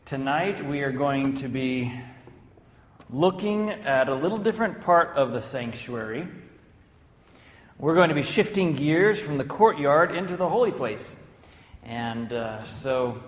Tonight we are going to be looking at a little different part of the sanctuary. We're going to be shifting gears from the courtyard into the holy place. And so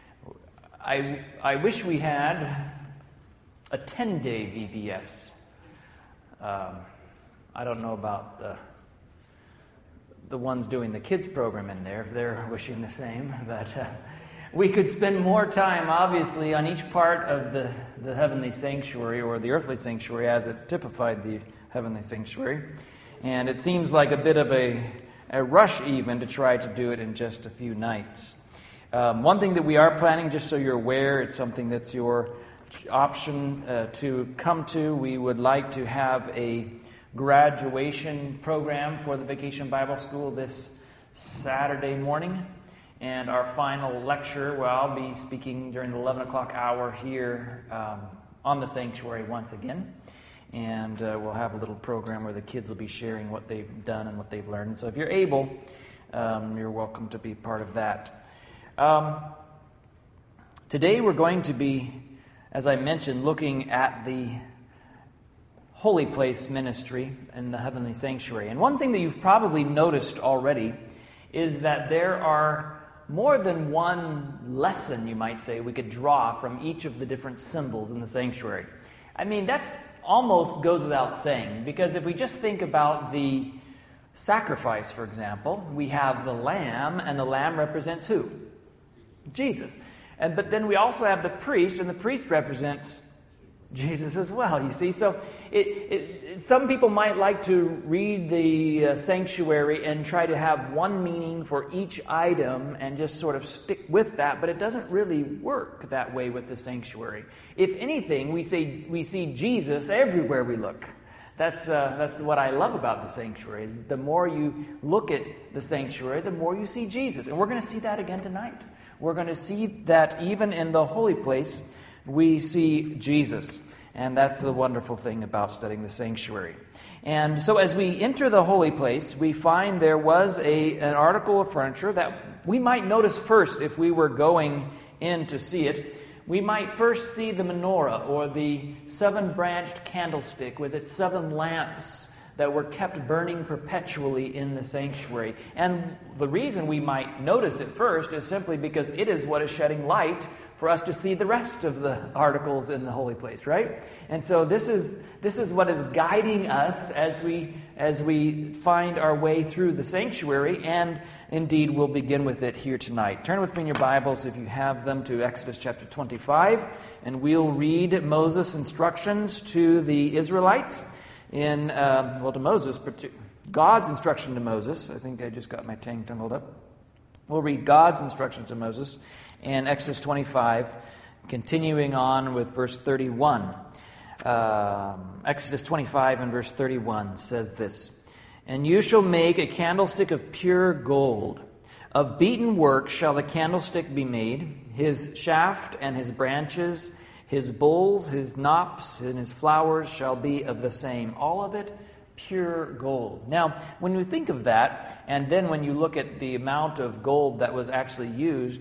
I wish we had a 10-day VBS. I don't know about the ones doing the kids program in there, if they're wishing the same, but we could spend more time, obviously, on each part of the heavenly sanctuary, or the earthly sanctuary as it typified the heavenly sanctuary. And it seems like a bit of a rush even to try to do it in just a few nights. One thing that we are planning, just so you're aware, it's something that's your option to come to. We would like to have a graduation program for the Vacation Bible School this Saturday morning. And our final lecture, well, I'll be speaking during the 11 o'clock hour here on the sanctuary once again. And we'll have a little program where the kids will be sharing what they've done and what they've learned. So if you're able, you're welcome to be part of that. Today we're going to be, as I mentioned, looking at the Holy Place ministry in the heavenly sanctuary. And one thing that you've probably noticed already is that there are more than one lesson, you might say, we could draw from each of the different symbols in the sanctuary. I mean, that's almost goes without saying, because if we just think about the sacrifice, for example, we have the lamb, and the lamb represents who? Jesus. But then we also have the priest, and the priest represents Jesus as well, you see. So some people might like to read the sanctuary and try to have one meaning for each item and just sort of stick with that, but it doesn't really work that way with the sanctuary. If anything, we see Jesus everywhere we look. That's what I love about the sanctuary, is the more you look at the sanctuary, the more you see Jesus. And we're going to see that again tonight. We're going to see that even in the holy place, we see Jesus. And that's the wonderful thing about studying the sanctuary. And so as we enter the holy place, we find there was an article of furniture that we might notice first if we were going in to see it. We might first see the menorah, or the 7-branched candlestick with its 7 lamps that were kept burning perpetually in the sanctuary. And the reason we might notice it first is simply because it is what is shedding light for us to see the rest of the articles in the holy place, right? And so this is what is guiding us as we find our way through the sanctuary, and indeed we'll begin with it here tonight. Turn with me in your Bibles, if you have them, to Exodus chapter 25, and we'll read Moses' instructions to the Israelites to Moses, God's instruction to Moses. I think I just got my tongue tumbled up. We'll read God's instruction to Moses in Exodus 25, continuing on with verse 31. Exodus 25 and verse 31 says this: "And you shall make a candlestick of pure gold. Of beaten work shall the candlestick be made. His shaft and his branches, his bowls, his knops, and his flowers shall be of the same. All of it pure gold." Now, when you think of that, and then when you look at the amount of gold that was actually used,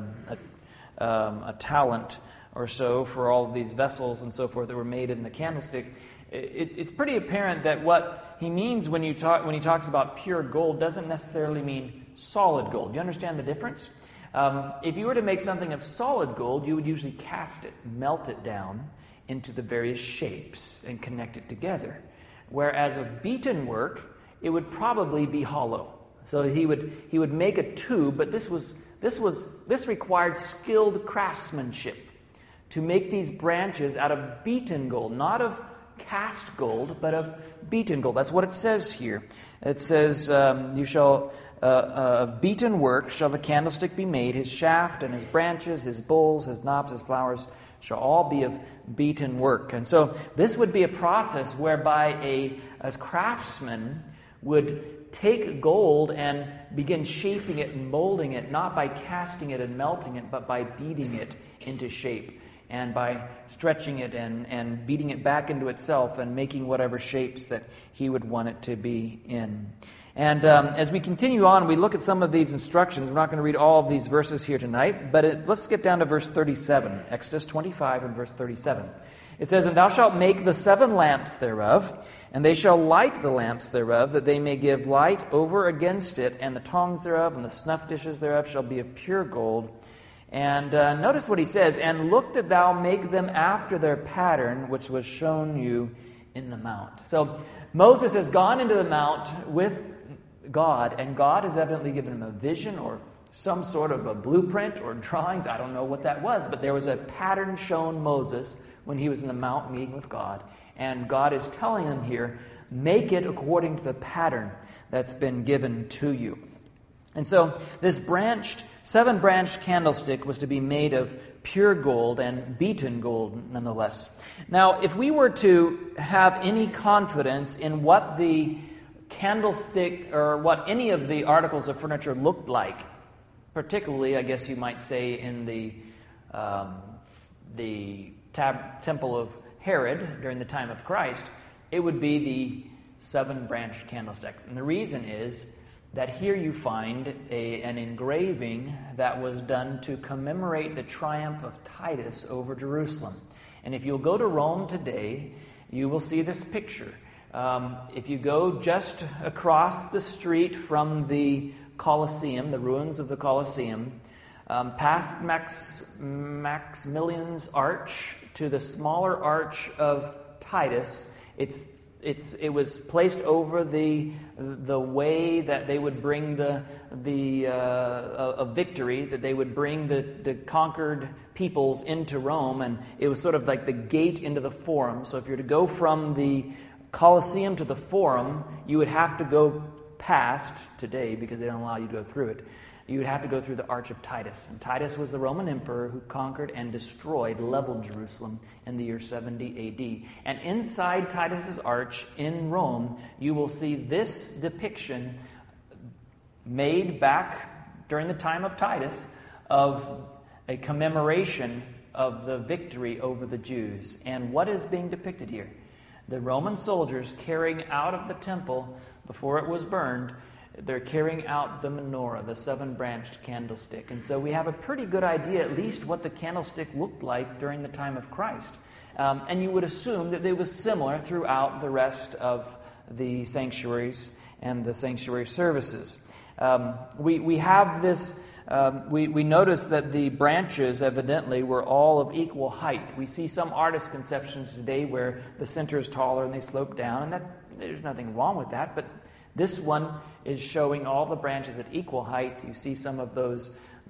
a talent or so for all of these vessels and so forth that were made in the candlestick, it's pretty apparent that what he means when he talks about pure gold doesn't necessarily mean solid gold. Do you understand the difference? If you were to make something of solid gold, you would usually cast it, melt it down into the various shapes and connect it together. Whereas of beaten work, it would probably be hollow. So he would make a tube, but this required skilled craftsmanship to make these branches out of beaten gold, not of cast gold, but of beaten gold. That's what it says here. It says, "You shall of beaten work shall the candlestick be made. His shaft and his branches, his bowls, his knops, his flowers shall all be of beaten work." And so this would be a process whereby a craftsman would take gold and begin shaping it and molding it, not by casting it and melting it, but by beating it into shape, and by stretching it and beating it back into itself and making whatever shapes that he would want it to be in. And as we continue on, we look at some of these instructions. We're not going to read all of these verses here tonight, but let's skip down to verse 37, Exodus 25 and verse 37. It says, "And thou shalt make the 7 lamps thereof, and they shall light the lamps thereof, that they may give light over against it, and the tongs thereof and the snuff dishes thereof shall be of pure gold." And notice what he says, "And look that thou make them after their pattern, which was shown you in the mount." So Moses has gone into the mount with God, and God has evidently given him a vision or some sort of a blueprint or drawings. I don't know what that was, but there was a pattern shown Moses when he was in the mount meeting with God. And God is telling him here, make it according to the pattern that's been given to you. And so this 7-branched candlestick was to be made of pure gold and beaten gold nonetheless. Now, if we were to have any confidence in what the candlestick or what any of the articles of furniture looked like, particularly, I guess you might say, in the temple of Herod during the time of Christ, it would be the 7-branched candlesticks. And the reason is that here you find an engraving that was done to commemorate the triumph of Titus over Jerusalem. And if you'll go to Rome today, you will see this picture. If you go just across the street from the Colosseum, the ruins of the Colosseum, past Maximilian's Arch to the smaller Arch of Titus, it was placed over the way that they would bring a victory, that they would bring the conquered peoples into Rome, and it was sort of like the gate into the Forum. So if you're to go from the Colosseum to the Forum, you would have to go past today, because they don't allow you to go through it. You would have to go through the Arch of Titus. And Titus was the Roman emperor who conquered and destroyed, leveled Jerusalem in the year 70 A.D. And inside Titus's arch in Rome, you will see this depiction made back during the time of Titus of a commemoration of the victory over the Jews. And what is being depicted here? The Roman soldiers carrying out of the temple before it was burned, they're carrying out the menorah, the 7-branched candlestick. And so we have a pretty good idea, at least, what the candlestick looked like during the time of Christ. And you would assume that it was similar throughout the rest of the sanctuaries and the sanctuary services. We have this, we notice that the branches evidently were all of equal height. We see some artist conceptions today where the center is taller and they slope down, and there's nothing wrong with that, but this one is showing all the branches at equal height. You see some of those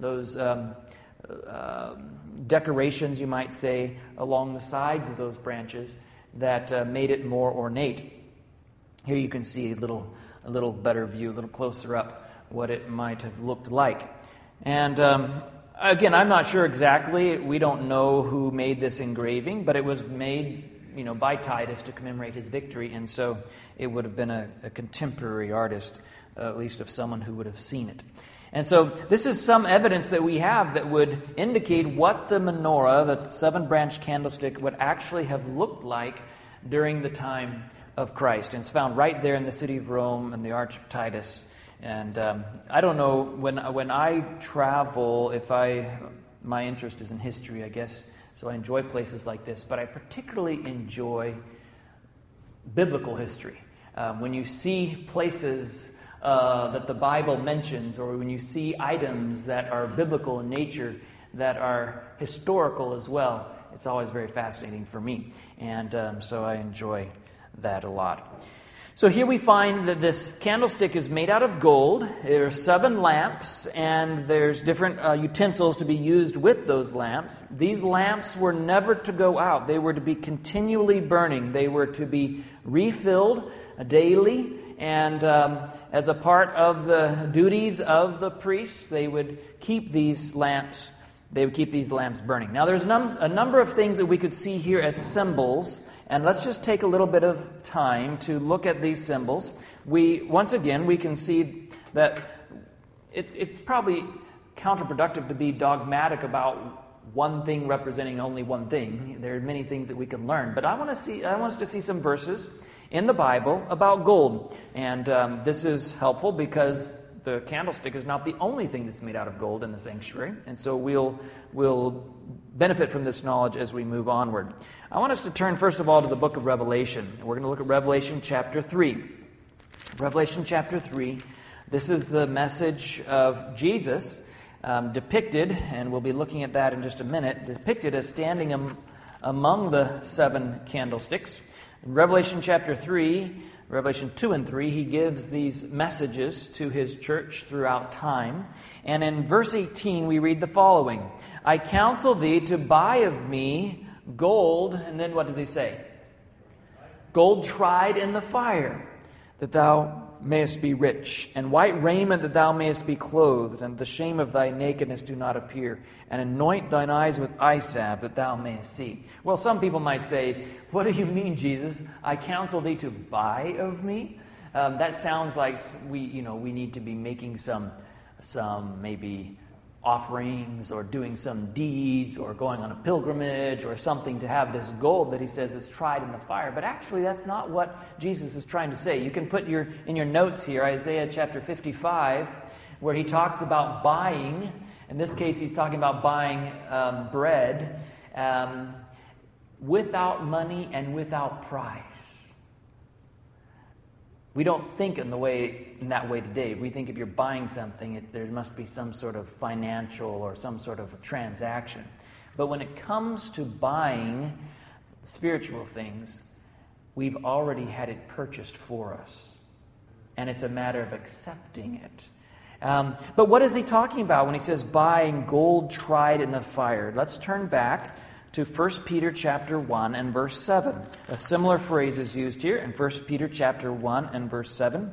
decorations, you might say, along the sides of those branches that made it more ornate. Here you can see a little better view, a little closer up, what it might have looked like. And again, I'm not sure exactly. We don't know who made this engraving, but it was made, by Titus to commemorate his victory, and so it would have been a contemporary artist, at least of someone who would have seen it. And so this is some evidence that we have that would indicate what the menorah, the 7-branched candlestick, would actually have looked like during the time of Christ. And it's found right there in the city of Rome and the Arch of Titus. And I don't know, when I travel, my interest is in history, I guess, so I enjoy places like this, but I particularly enjoy biblical history. When you see places that the Bible mentions, or when you see items that are biblical in nature, that are historical as well, it's always very fascinating for me. And so I enjoy that a lot. So here we find that this candlestick is made out of gold. There are 7 lamps, and there's different utensils to be used with those lamps. These lamps were never to go out. They were to be continually burning. They were to be refilled daily, and as a part of the duties of the priests, they would keep these lamps. They would keep these lamps burning. Now, there's a number of things that we could see here as symbols. And let's just take a little bit of time to look at these symbols. Once again, we can see that it's probably counterproductive to be dogmatic about one thing representing only one thing. There are many things that we can learn. But I want us to see some verses in the Bible about gold. And this is helpful because the candlestick is not the only thing that's made out of gold in the sanctuary. And so we'll benefit from this knowledge as we move onward. I want us to turn, first of all, to the book of Revelation. We're going to look at Revelation chapter 3. Revelation chapter 3. This is the message of Jesus depicted, and we'll be looking at that in just a minute, depicted as standing among the 7 candlesticks. In Revelation chapter 3, Revelation 2 and 3, he gives these messages to his church throughout time. And in verse 18, we read the following: I counsel thee to buy of me gold, and then what does he say? Gold tried in the fire, that thou mayest be rich, and white raiment that thou mayest be clothed, and the shame of thy nakedness do not appear, and anoint thine eyes with eye salve that thou mayest see. Well, some people might say, what do you mean, Jesus? I counsel thee to buy of me? That sounds like we need to be making some maybe offerings or doing some deeds or going on a pilgrimage or something to have this gold that he says is tried in the fire. But actually, that's not what Jesus is trying to say. You can put in your notes here Isaiah chapter 55, where he talks about buying. In this case, he's talking about buying bread without money and without price. We don't think in that way today. We think if you're buying something, there must be some sort of financial or some sort of transaction. But when it comes to buying spiritual things, we've already had it purchased for us. And it's a matter of accepting it. But what is he talking about when he says buying gold tried in the fire? Let's turn back to 1 Peter chapter 1 and verse 7. A similar phrase is used here in 1 Peter chapter 1 and verse 7.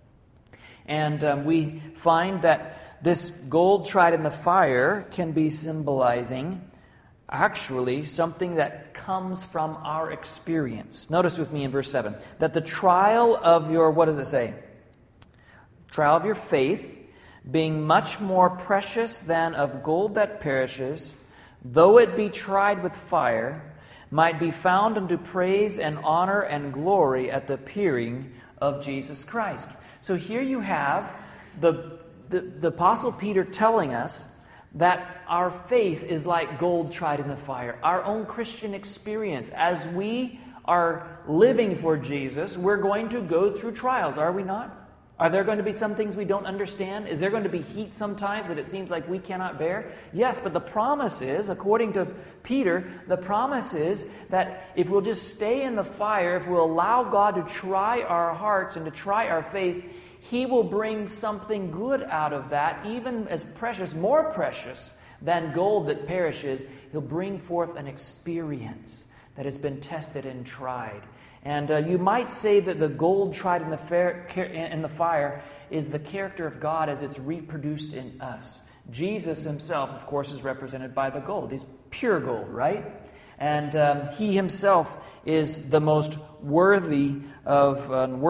And we find that this gold tried in the fire can be symbolizing actually something that comes from our experience. Notice with me in verse 7 that the trial of your, what does it say? Trial of your faith, being much more precious than of gold that perishes, though it be tried with fire, might be found unto praise and honor and glory at the appearing of Jesus Christ. So here you have the Apostle Peter telling us that our faith is like gold tried in the fire. Our own Christian experience, as we are living for Jesus, we're going to go through trials, are we not? Are there going to be some things we don't understand? Is there going to be heat sometimes that it seems like we cannot bear? Yes, but the promise is, according to Peter, the promise is that if we'll just stay in the fire, if we'll allow God to try our hearts and to try our faith, He will bring something good out of that, even as precious, more precious than gold that perishes. He'll bring forth an experience that has been tested and tried. And you might say that the gold tried in the fire is the character of God as it's reproduced in us. Jesus himself, of course, is represented by the gold. He's pure gold, right? And he himself is the most worthy of,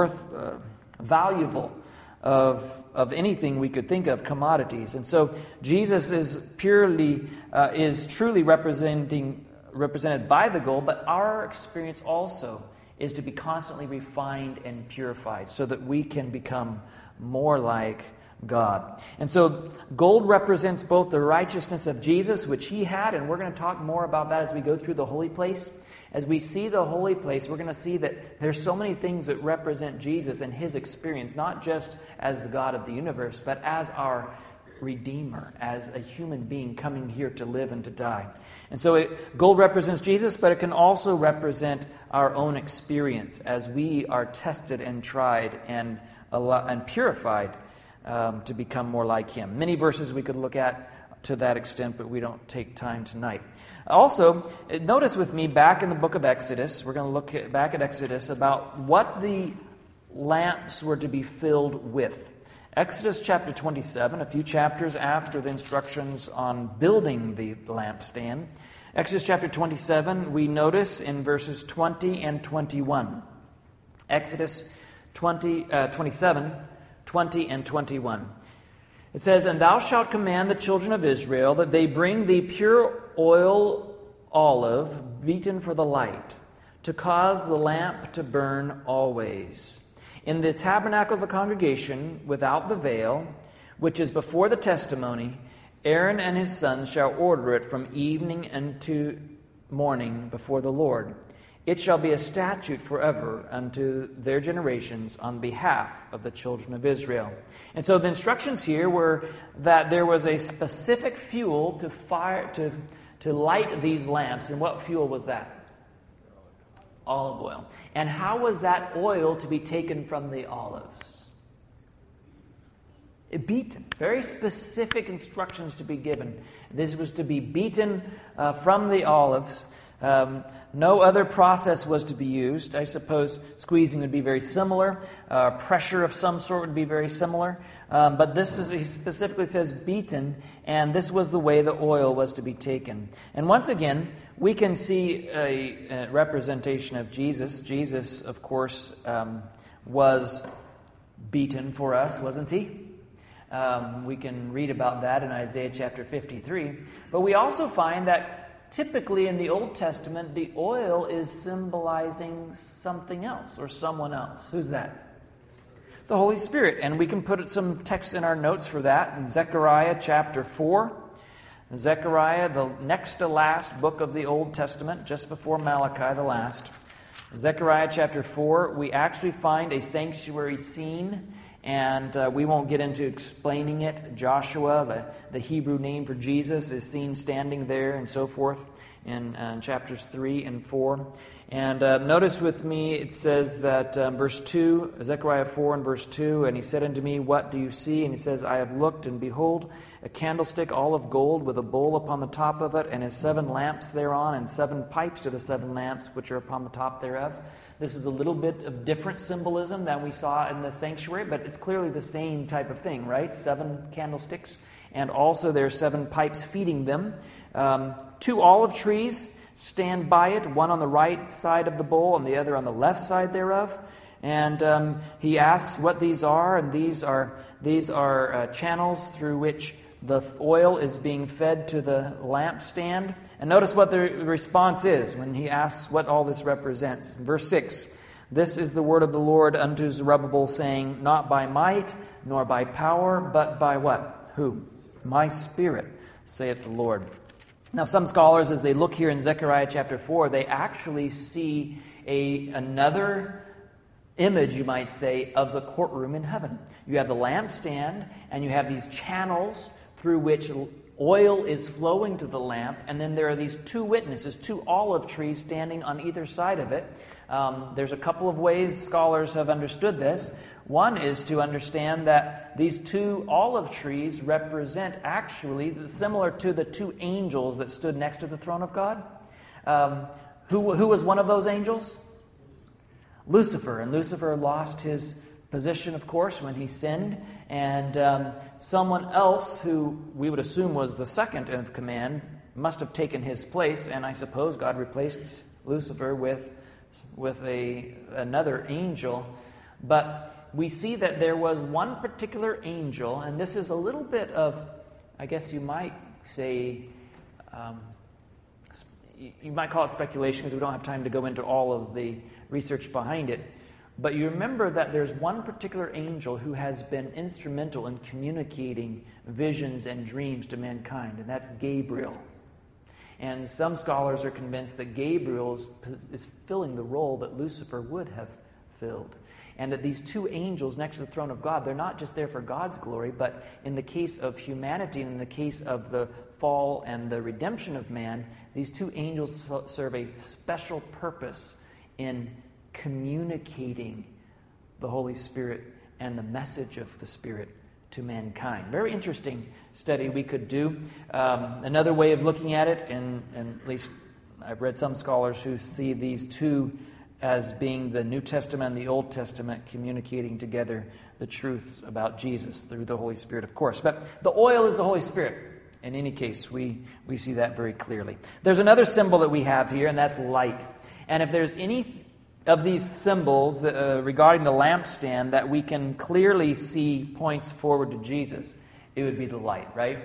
valuable of anything we could think of, commodities. And so Jesus is truly represented by the gold, but our experience also is to be constantly refined and purified so that we can become more like God. And so gold represents both the righteousness of Jesus, which he had, and we're going to talk more about that as we go through the holy place. As we see the holy place, we're going to see that there's so many things that represent Jesus and his experience, not just as the God of the universe, but as our Redeemer, as a human being coming here to live and to die. And so gold represents Jesus, but it can also represent our own experience as we are tested and tried and purified to become more like him. Many verses we could look at to that extent, but we don't take time tonight. Also, notice with me back in the book of Exodus, we're going to look back at Exodus about what the lamps were to be filled with. Exodus chapter 27, a few chapters after the instructions on building the lampstand. Exodus chapter 27, we notice in verses 20 and 21. Exodus 27, 20 and 21. It says, "And thou shalt command the children of Israel that they bring thee pure olive beaten for the light, to cause the lamp to burn always. In the tabernacle of the congregation, without the veil, which is before the testimony, Aaron and his sons shall order it from evening unto morning before the Lord. It shall be a statute forever unto their generations on behalf of the children of Israel. And so the instructions here were that there was a specific fuel to fire to light these lamps. And what fuel was that? Olive oil. And how was that oil to be taken from the olives? Beaten. Very specific instructions to be given. This was to be beaten from the olives. No other process was to be used. I suppose squeezing would be very similar. Pressure of some sort would be very similar. But this is, he specifically says beaten, and this was the way the oil was to be taken. And once again, we can see a representation of Jesus. Jesus, of course, was beaten for us, wasn't he? We can read about that in Isaiah chapter 53. But we also find that typically in the Old Testament, the oil is symbolizing something else or someone else. Who's that? The Holy Spirit. And we can put some text in our notes for that in Zechariah chapter 4. Zechariah, the next to last book of the Old Testament, just before Malachi, the last. Zechariah chapter 4, we actually find a sanctuary scene. And we won't get into explaining it. Joshua, the Hebrew name for Jesus, is seen standing there and so forth in chapters 3 and 4. And notice with me, it says that verse 2, Zechariah 4 and verse 2, and he said unto me, what do you see? And he says, I have looked, and behold, a candlestick all of gold with a bowl upon the top of it, and his 7 lamps thereon, and 7 pipes to the 7 lamps which are upon the top thereof. This is a little bit of different symbolism than we saw in the sanctuary, but it's clearly the same type of thing, right? 7 candlesticks, and also there are 7 pipes feeding them. 2 olive trees stand by it, one on the right side of the bowl and the other on the left side thereof. And he asks what these are, and these are channels through which the oil is being fed to the lampstand. And notice what the response is when he asks what all this represents. Verse 6, this is the word of the Lord unto Zerubbabel, saying, not by might, nor by power, but by what? Who? My Spirit, saith the Lord. Now some scholars, as they look here in Zechariah chapter 4, they actually see another image, you might say, of the courtroom in heaven. You have the lampstand, and you have these channels through which oil is flowing to the lamp, and then there are these 2 witnesses, 2 olive trees standing on either side of it. There's a couple of ways scholars have understood this. One is to understand that these 2 olive trees represent actually similar to the 2 angels that stood next to the throne of God. Who was one of those angels? Lucifer. And Lucifer lost his position, of course, when he sinned. And someone else who we would assume was the second in command must have taken his place. And I suppose God replaced Lucifer with another angel. But we see that there was one particular angel, and this is a little bit of, I guess you might say, you might call it speculation because we don't have time to go into all of the research behind it. But you remember that there's one particular angel who has been instrumental in communicating visions and dreams to mankind, and that's Gabriel. And some scholars are convinced that Gabriel is filling the role that Lucifer would have filled. And that these 2 angels next to the throne of God, they're not just there for God's glory, but in the case of humanity, and in the case of the fall and the redemption of man, these 2 angels serve a special purpose in communicating the Holy Spirit and the message of the Spirit to mankind. Very interesting study we could do. Another way of looking at it, and at least I've read some scholars who see these 2 as being the New Testament and the Old Testament communicating together the truth about Jesus through the Holy Spirit, of course. But the oil is the Holy Spirit. In any case, we see that very clearly. There's another symbol that we have here, and that's light. And if there's any of these symbols regarding the lampstand that we can clearly see points forward to Jesus, it would be the light, right?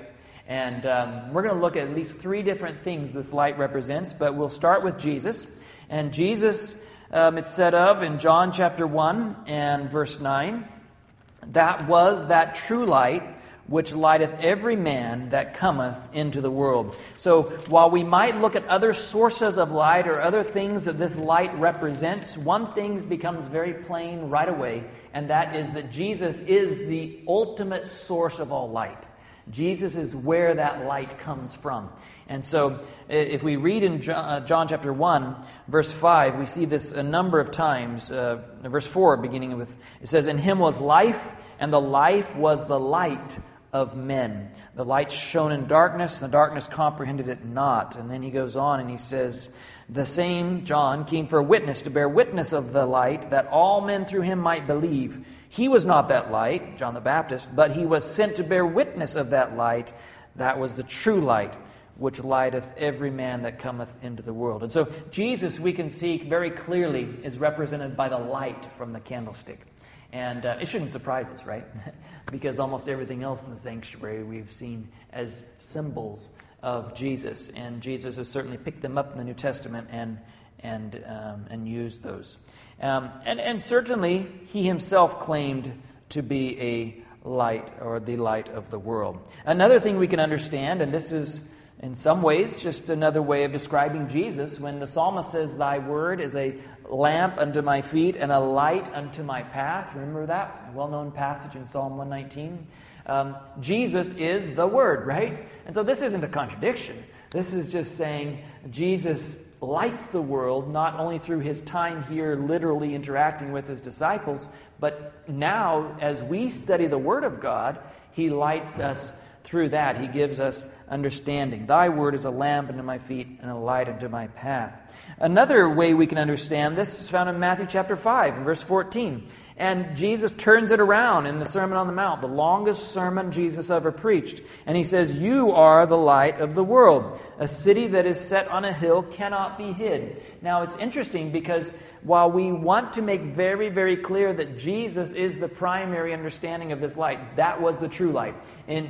And we're going to look at least three different things this light represents, but we'll start with Jesus. And Jesus, it's said of in John chapter 1 and verse 9, that was that true light which lighteth every man that cometh into the world. So while we might look at other sources of light or other things that this light represents, one thing becomes very plain right away, and that is that Jesus is the ultimate source of all light. Jesus is where that light comes from. And so if we read in John chapter 1, verse 5, we see this a number of times. Verse 4, beginning with, it says, "In him was life, and the life was the light of men. The light shone in darkness, and the darkness comprehended it not." And then he goes on and he says, "The same John came for a witness, to bear witness of the light, that all men through him might believe. He was not that light," John the Baptist, "but he was sent to bear witness of that light. That was the true light, which lighteth every man that cometh into the world." And so Jesus, we can see very clearly, is represented by the light from the candlestick. And it shouldn't surprise us, right? Because almost everything else in the sanctuary we've seen as symbols of Jesus. And Jesus has certainly picked them up in the New Testament and used those. And certainly he himself claimed to be a light, or the light of the world. Another thing we can understand, and this is in some ways just another way of describing Jesus, when the psalmist says, "Thy word is a lamp unto my feet and a light unto my path." Remember that well-known passage in Psalm 119? Jesus is the Word, right? And so this isn't a contradiction. This is just saying Jesus lights the world, not only through his time here literally interacting with his disciples, but now as we study the Word of God, he lights us through that. He gives us understanding. "Thy word is a lamp unto my feet and a light unto my path." Another way we can understand this is found in Matthew chapter 5 and verse 14. And Jesus turns it around in the Sermon on the Mount, the longest sermon Jesus ever preached. And he says, "You are the light of the world. A city that is set on a hill cannot be hid." Now it's interesting because while we want to make very, very clear that Jesus is the primary understanding of this light, that was the true light. And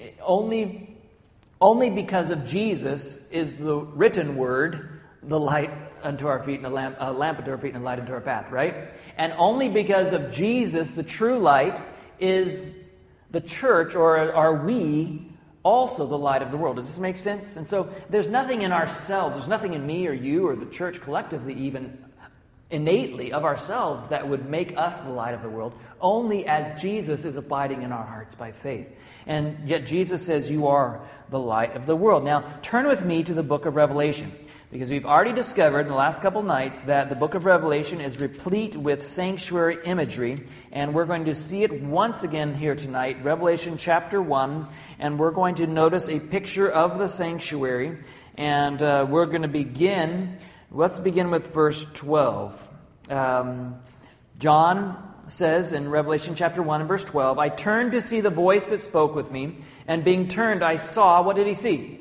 only because of Jesus is the written word the light unto our feet and a lamp unto our feet and a light unto our path, right? And only because of Jesus, the true light, is the church, or are we also the light of the world. Does this make sense? And so there's nothing in ourselves, there's nothing in me or you or the church collectively even innately of ourselves that would make us the light of the world, only as Jesus is abiding in our hearts by faith. And yet Jesus says, "You are the light of the world." Now turn with me to the book of Revelation. Because we've already discovered in the last couple nights that the book of Revelation is replete with sanctuary imagery. And we're going to see it once again here tonight, Revelation chapter 1. And we're going to notice a picture of the sanctuary. And we're going to begin, let's begin with verse 12. John says in Revelation chapter 1 and verse 12, "I turned to see the voice that spoke with me. And being turned, I saw," what did he see?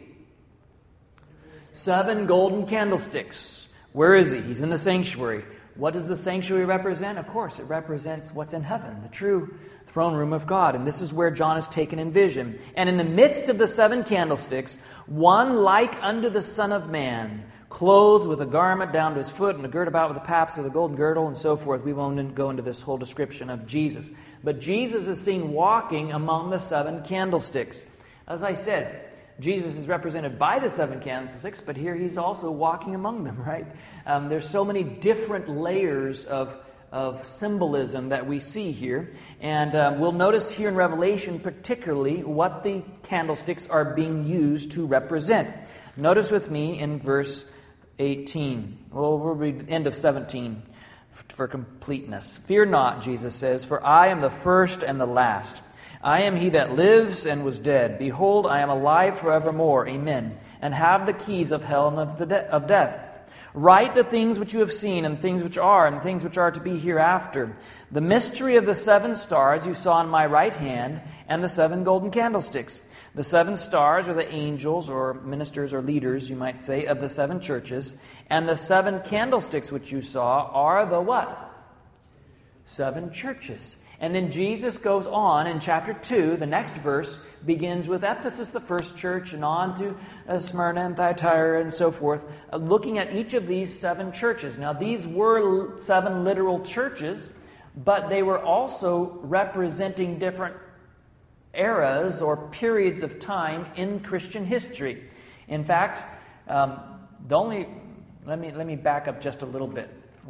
7 golden candlesticks. Where is he? He's in the sanctuary. What does the sanctuary represent? Of course, it represents what's in heaven, the true throne room of God. And this is where John is taken in vision. "And in the midst of the 7 candlesticks, one like unto the Son of Man, clothed with a garment down to his foot, and a girt about with the paps of the golden girdle," and so forth. We won't go into this whole description of Jesus. But Jesus is seen walking among the 7 candlesticks. As I said, Jesus is represented by the 7 candlesticks, but here he's also walking among them, right? There's so many different layers of symbolism that we see here. And we'll notice here in Revelation particularly what the candlesticks are being used to represent. Notice with me in verse 18. Well, we'll read the end of 17 for completeness. "Fear not," Jesus says, "for I am the first and the last. I am he that lives and was dead. Behold, I am alive forevermore. Amen. And have the keys of hell and of death. Write the things which you have seen, and things which are, and things which are to be hereafter. The mystery of the 7 stars you saw in my right hand, and the 7 golden candlesticks. The 7 stars are the angels, or ministers, or leaders, you might say, of the 7 churches. And the 7 candlesticks which you saw are the what? 7 churches. And then Jesus goes on in chapter 2, the next verse begins with Ephesus, the first church, and on to Smyrna and Thyatira and so forth, looking at each of these 7 churches. Now, these were 7 literal churches, but they were also representing different eras or periods of time in Christian history. In fact, let me back up just a little bit.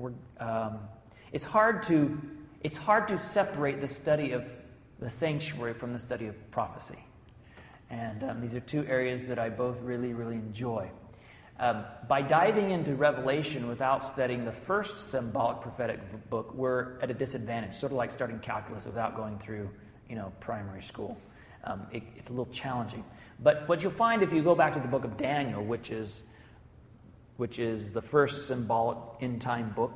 It's hard to separate the study of the sanctuary from the study of prophecy. And these are 2 areas that I both really, really enjoy. By diving into Revelation without studying the first symbolic prophetic book, we're at a disadvantage, sort of like starting calculus without going through, primary school. It's a little challenging. But what you'll find if you go back to the book of Daniel, which is the first symbolic end-time book,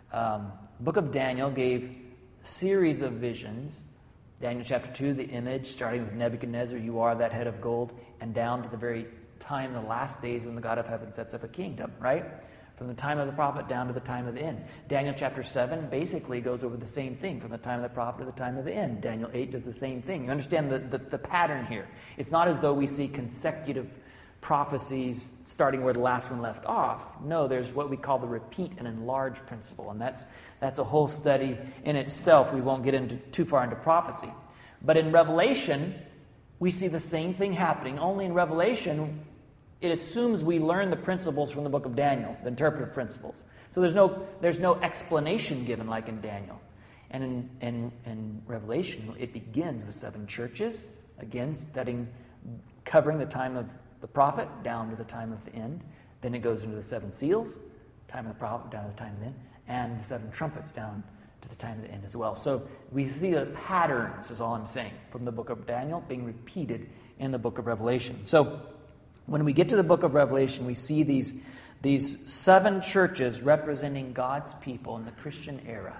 book of Daniel gave a series of visions. Daniel chapter 2, the image, starting with Nebuchadnezzar, you are that head of gold, and down to the very time, the last days when the God of heaven sets up a kingdom, right? From the time of the prophet down to the time of the end. Daniel chapter 7 basically goes over the same thing, from the time of the prophet to the time of the end. Daniel 8 does the same thing. You understand the pattern here. It's not as though we see consecutive prophecies starting where the last one left off. No, there's what we call the repeat and enlarge principle, and that's a whole study in itself. We won't get too far into prophecy. But in Revelation, we see the same thing happening, only in Revelation, it assumes we learn the principles from the book of Daniel, the interpretive principles. So there's no explanation given like in Daniel. And in Revelation, it begins with 7 churches, again, covering the time of the prophet down to the time of the end. Then it goes into the 7 seals, time of the prophet down to the time of the end, and the 7 trumpets down to the time of the end as well. So we see the patterns, is all I'm saying, from the book of Daniel being repeated in the book of Revelation. So when we get to the book of Revelation, we see these 7 churches representing God's people in the Christian era,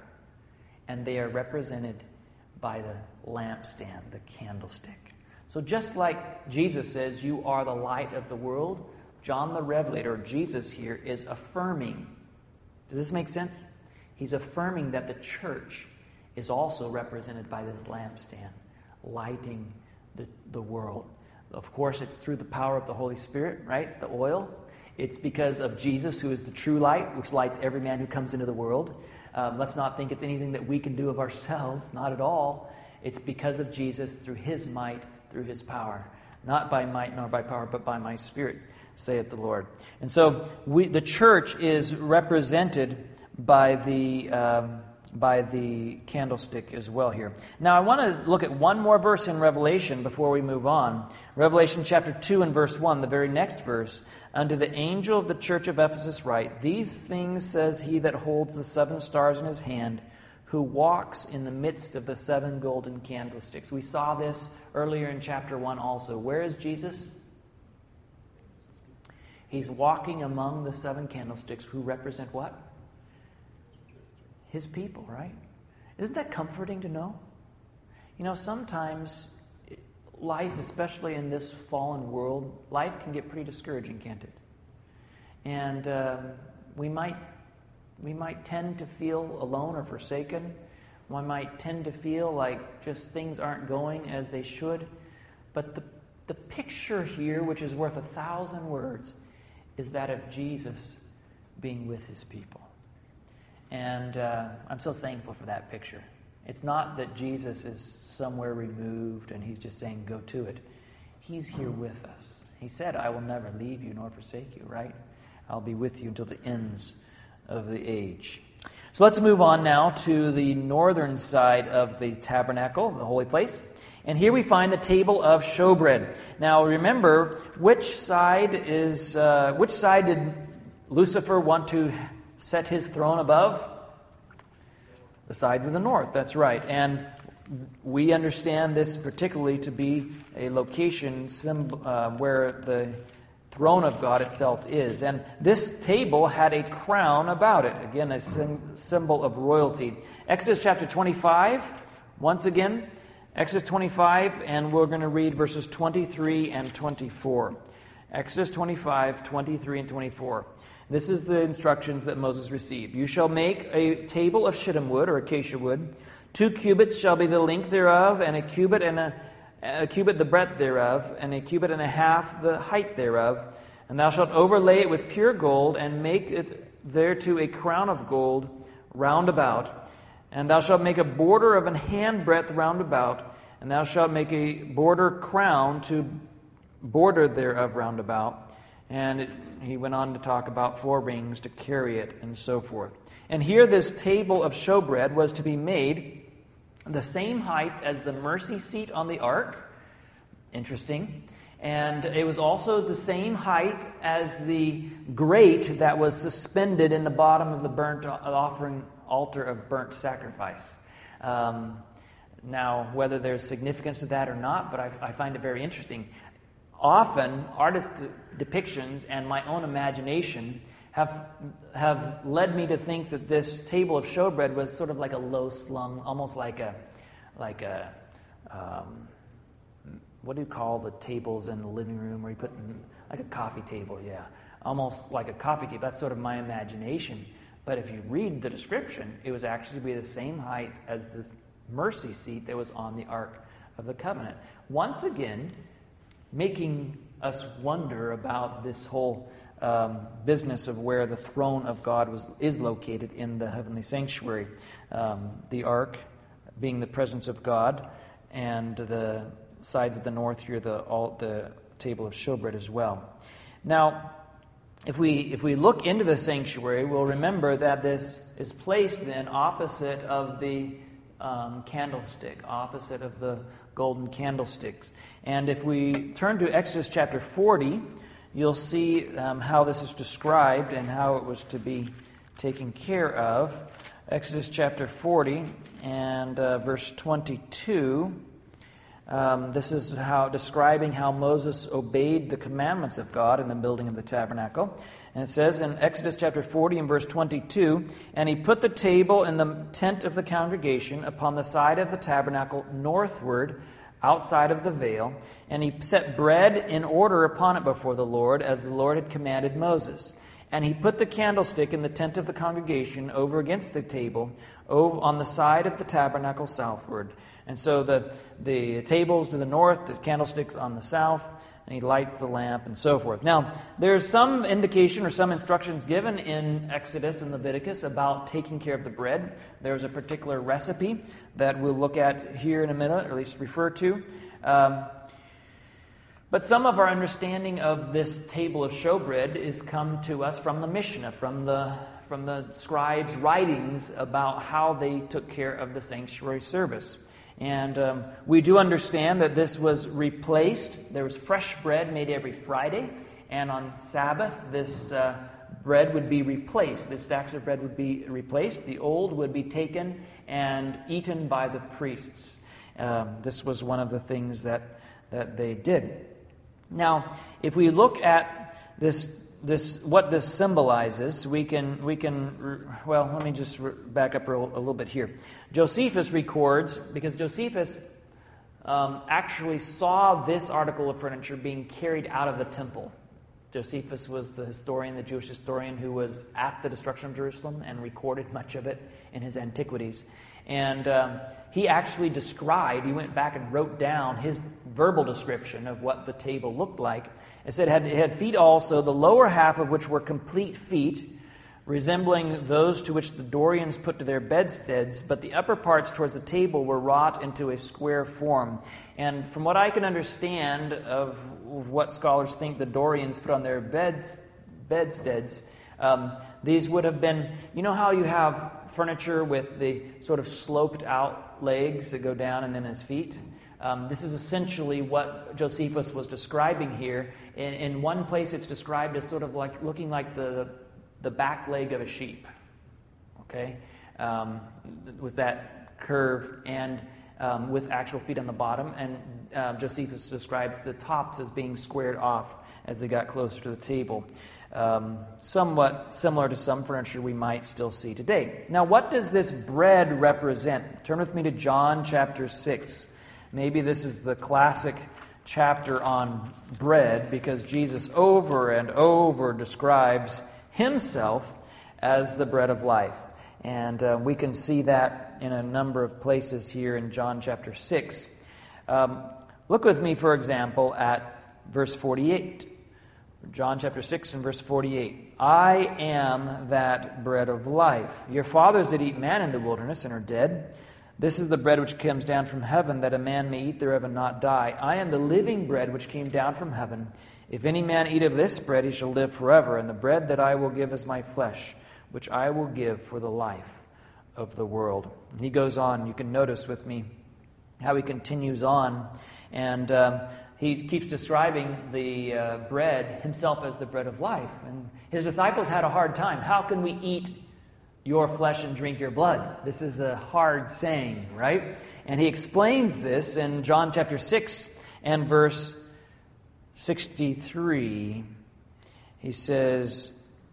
and they are represented by the lampstand, the candlestick. So just like Jesus says, you are the light of the world, John the Revelator, Jesus here, is affirming. Does this make sense? He's affirming that the church is also represented by this lampstand, lighting the world. Of course, it's through the power of the Holy Spirit, right? The oil. It's because of Jesus, who is the true light, which lights every man who comes into the world. Let's not think it's anything that we can do of ourselves. Not at all. It's because of Jesus, through his might, through his power. Not by might nor by power, but by my Spirit, saith the Lord. And so the church is represented by the candlestick as well here. Now I want to look at one more verse in Revelation before we move on. Revelation chapter 2 and verse 1, the very next verse. Unto the angel of the church of Ephesus write, These things says he that holds the 7 stars in his hand, who walks in the midst of the 7 golden candlesticks. We saw this earlier in chapter 1 also. Where is Jesus? He's walking among the 7 candlesticks who represent what? His people, right? Isn't that comforting to know? Sometimes life, especially in this fallen world, life can get pretty discouraging, can't it? And we might tend to feel alone or forsaken. One might tend to feel like just things aren't going as they should. But the picture here, which is worth 1,000 words, is that of Jesus being with his people. And I'm so thankful for that picture. It's not that Jesus is somewhere removed and he's just saying, go to it. He's here with us. He said, I will never leave you nor forsake you, right? I'll be with you until the ends of the age. So let's move on now to the northern side of the tabernacle, the holy place. And here we find the table of showbread. Now remember, which side did Lucifer want to set his throne above? The sides of the north, that's right. And we understand this particularly to be a location where the throne of God itself is. And this table had a crown about it. Again, a symbol of royalty. Exodus chapter 25, once again, Exodus 25, and we're going to read verses 23 and 24. Exodus 25, 23 and 24. This is the instructions that Moses received. You shall make a table of shittim wood or acacia wood. 2 cubits shall be the length thereof, and a cubit the breadth thereof, and a cubit and a half the height thereof. And thou shalt overlay it with pure gold, and make it thereto a crown of gold round about. And thou shalt make a border of an handbreadth round about, and thou shalt make a border crown to border thereof round about. And he went on to talk about 4 rings to carry it, and so forth. And here this table of showbread was to be made the same height as the mercy seat on the ark. Interesting. And it was also the same height as the grate that was suspended in the bottom of the burnt offering altar of burnt sacrifice. Now, whether there's significance to that or not, but I find it very interesting. Often, artist depictions and my own imagination have led me to think that this table of showbread was sort of like a low-slung, almost like a what do you call the tables in the living room where you put like a coffee table? Yeah, almost like a coffee table. That's sort of my imagination. But if you read the description, it was actually to be the same height as this mercy seat that was on the Ark of the Covenant. Once again, making us wonder about this whole business of where the throne of God is located in the heavenly sanctuary. The ark being the presence of God, and the sides of the north here, the table of showbread as well. Now, if we look into the sanctuary, we'll remember that this is placed then opposite of the candlestick, opposite of the golden candlesticks. And if we turn to Exodus chapter 40, you'll see how this is described and how it was to be taken care of. Exodus chapter 40 and verse 22. This is describing how Moses obeyed the commandments of God in the building of the tabernacle. And it says in Exodus chapter 40 and verse 22, "And he put the table in the tent of the congregation upon the side of the tabernacle northward, outside of the veil, and he set bread in order upon it before the Lord, as the Lord had commanded Moses. And he put the candlestick in the tent of the congregation over against the table, over on the side of the tabernacle southward." And so the tables to the north, the candlesticks on the south, and he lights the lamp and so forth. Now, there's some indication or some instructions given in Exodus and Leviticus about taking care of the bread. There's a particular recipe that we'll look at here in a minute, or at least refer to. But some of our understanding of this table of showbread is come to us from the Mishnah, from the scribes' writings about how they took care of the sanctuary service. And we do understand that this was replaced. There was fresh bread made every Friday, and on Sabbath this bread would be replaced. The stacks of bread would be replaced. The old would be taken and eaten by the priests. This was one of the things that they did. Now, if we look at this what this symbolizes, we can let me just back up a little bit here. Josephus records, because Josephus actually saw this article of furniture being carried out of the temple. Josephus was the Jewish historian who was at the destruction of Jerusalem and recorded much of it in his Antiquities. And he actually he went back and wrote down his verbal description of what the table looked like. It said it had feet also, the lower half of which were complete feet, resembling those to which the Dorians put to their bedsteads, but the upper parts towards the table were wrought into a square form. And from what I can understand of what scholars think the Dorians put on their bedsteads, these would have been, you know how you have furniture with the sort of sloped out legs that go down and then his feet? This is essentially what Josephus was describing here. In one place it's described as sort of like looking like the back leg of a sheep, okay, with that curve and with actual feet on the bottom. And Josephus describes the tops as being squared off as they got closer to the table. Somewhat similar to some furniture we might still see today. Now, what does this bread represent? Turn with me to John chapter 6. Maybe this is the classic chapter on bread, because Jesus over and over describes himself as the bread of life. And we can see that in a number of places here in John chapter 6. Look with me, for example, at verse 48. John chapter 6 and verse 48. I am that bread of life. Your fathers did eat manna in the wilderness and are dead. This is the bread which comes down from heaven, that a man may eat thereof and not die. I am the living bread which came down from heaven. If any man eat of this bread, he shall live forever. And the bread that I will give is my flesh, which I will give for the life of the world. And he goes on. You can notice with me how he continues on. And he keeps describing the bread himself as the bread of life. And his disciples had a hard time. How can we eat your flesh and drink your blood? This is a hard saying, right? And he explains this in John chapter 6 and verse 63. He says,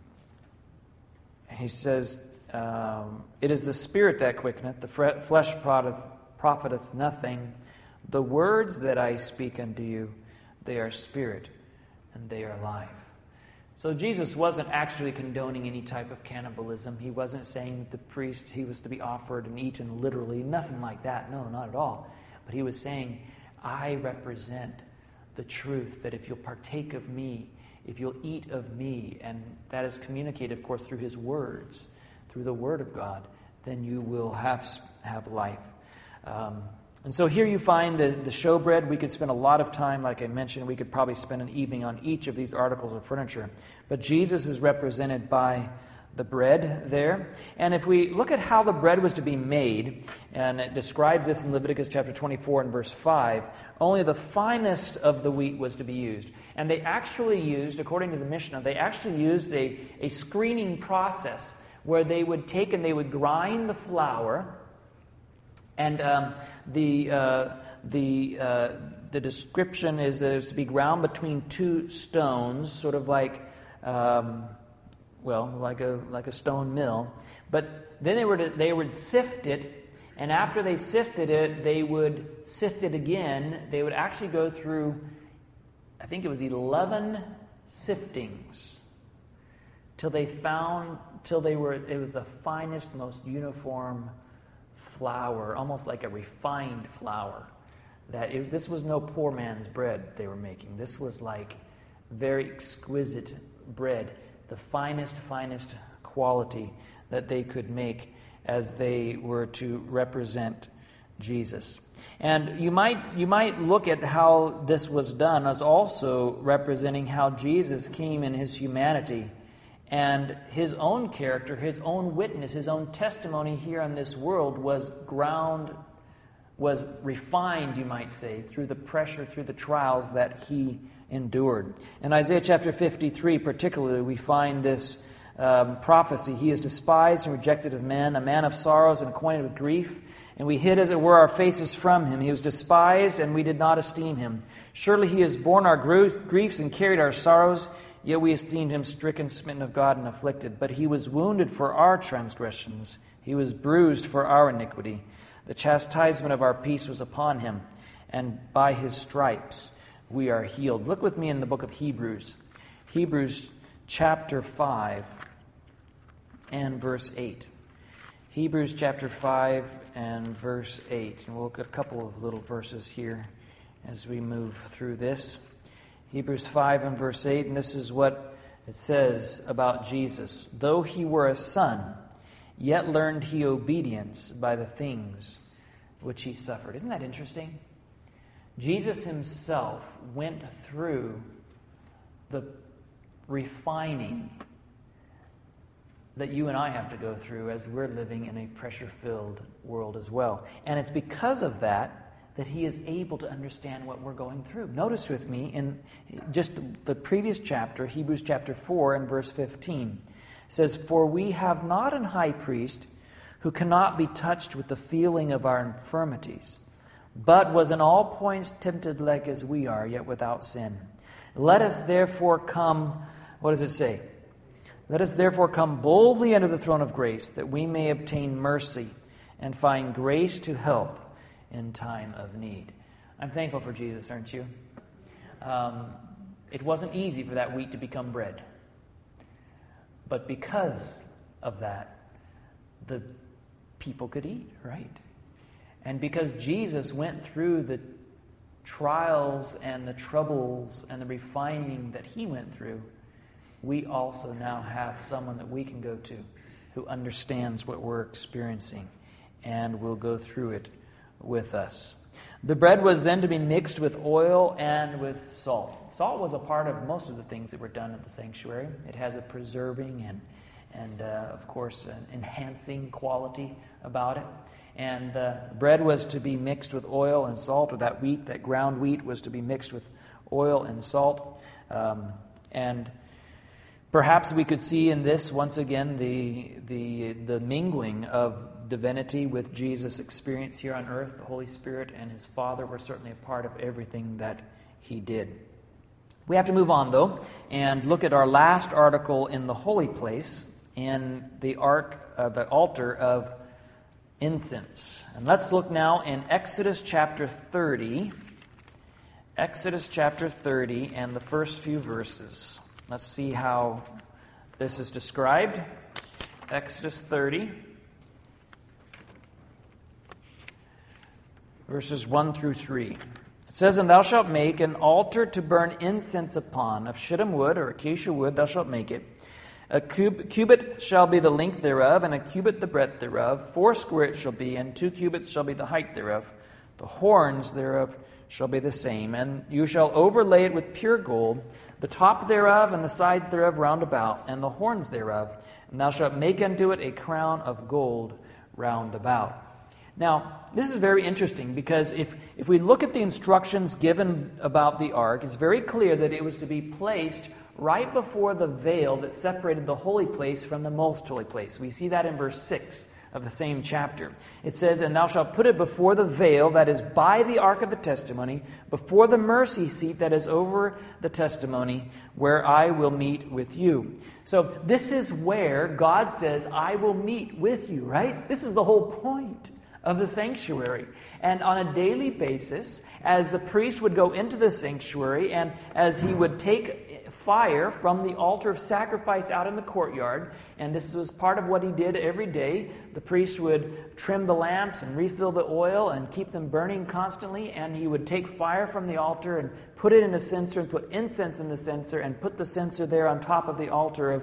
it is the Spirit that quickeneth, the flesh profiteth nothing. The words that I speak unto you, they are spirit and they are life. So Jesus wasn't actually condoning any type of cannibalism. He wasn't saying that the priest, he was to be offered and eaten literally. Nothing like that. No, not at all. But he was saying, I represent the truth that if you'll partake of me, if you'll eat of me, and that is communicated, of course, through his words, through the word of God, then you will have life. And so here you find the showbread. We could spend a lot of time, like I mentioned. We could probably spend an evening on each of these articles of furniture. But Jesus is represented by the bread there. And if we look at how the bread was to be made, and it describes this in Leviticus chapter 24 and verse 5, only the finest of the wheat was to be used. And they actually used, according to the Mishnah, they actually used a screening process where they would take and they would grind the flour. And the description is that it's to be ground between two stones, sort of like, like a stone mill. But then they would sift it, and after they sifted it, they would sift it again. They would actually go through, I think it was 11 siftings, till it was the finest, most uniform flour, almost like a refined flour. This was no poor man's bread they were making. This was like very exquisite bread, the finest quality that they could make as they were to represent Jesus. And you might look at how this was done as also representing how Jesus came in his humanity. And his own character, his own witness, his own testimony here on this world was refined, you might say, through the pressure, through the trials that he endured. In Isaiah chapter 53 particularly, we find this prophecy. He is despised and rejected of men, a man of sorrows and acquainted with grief. And we hid, as it were, our faces from him. He was despised, and we did not esteem him. Surely he has borne our griefs and carried our sorrows. Yet we esteemed him stricken, smitten of God, and afflicted. But he was wounded for our transgressions. He was bruised for our iniquity. The chastisement of our peace was upon him, and by his stripes we are healed. Look with me in the book of Hebrews. Hebrews chapter 5 and verse 8. Hebrews chapter 5 and verse 8. And we'll look at a couple of little verses here as we move through this. Hebrews 5 and verse 8, and this is what it says about Jesus. Though he were a son, yet learned he obedience by the things which he suffered. Isn't that interesting? Jesus himself went through the refining that you and I have to go through as we're living in a pressure-filled world as well. And it's because of that he is able to understand what we're going through. Notice with me in just the previous chapter, Hebrews chapter 4 and verse 15. It says, For we have not an high priest who cannot be touched with the feeling of our infirmities, but was in all points tempted like as we are, yet without sin. Let us therefore come, what does it say? Let us therefore come boldly under the throne of grace, that we may obtain mercy and find grace to help in time of need. I'm thankful for Jesus, aren't you? It wasn't easy for that wheat to become bread. But because of that, the people could eat, right? And because Jesus went through the trials and the troubles and the refining that he went through, we also now have someone that we can go to who understands what we're experiencing and will go through it with us. The bread was then to be mixed with oil and with salt. Salt was a part of most of the things that were done at the sanctuary. It has a preserving and of course, an enhancing quality about it. And bread was to be mixed with oil and salt, or that wheat, that ground wheat, was to be mixed with oil and salt. And perhaps we could see in this, once again, the mingling of divinity with Jesus' experience here on earth. The Holy Spirit and his Father were certainly a part of everything that he did. We have to move on, though, and look at our last article in the holy place, in the altar of incense. And let's look now in Exodus chapter 30. Exodus chapter 30 and the first few verses. Let's see how this is described. Exodus 30, verses 1 through 3. It says, "And thou shalt make an altar to burn incense upon, of shittim wood or acacia wood thou shalt make it. A cubit shall be the length thereof, and a cubit the breadth thereof. foursquare it shall be, and 2 cubits shall be the height thereof. The horns thereof shall be the same. And you shall overlay it with pure gold, the top thereof and the sides thereof round about, and the horns thereof. And thou shalt make unto it a crown of gold round about." Now, this is very interesting because if we look at the instructions given about the ark, it's very clear that it was to be placed right before the veil that separated the holy place from the most holy place. We see that in verse 6 of the same chapter. It says, "And thou shalt put it before the veil that is by the ark of the testimony, before the mercy seat that is over the testimony, where I will meet with you." So this is where God says, "I will meet with you," right? This is the whole point of the sanctuary. And on a daily basis, as the priest would go into the sanctuary and as he would take fire from the altar of sacrifice out in the courtyard, and this was part of what he did every day, the priest would trim the lamps and refill the oil and keep them burning constantly, and he would take fire from the altar and put it in a censer and put incense in the censer and put the censer there on top of the altar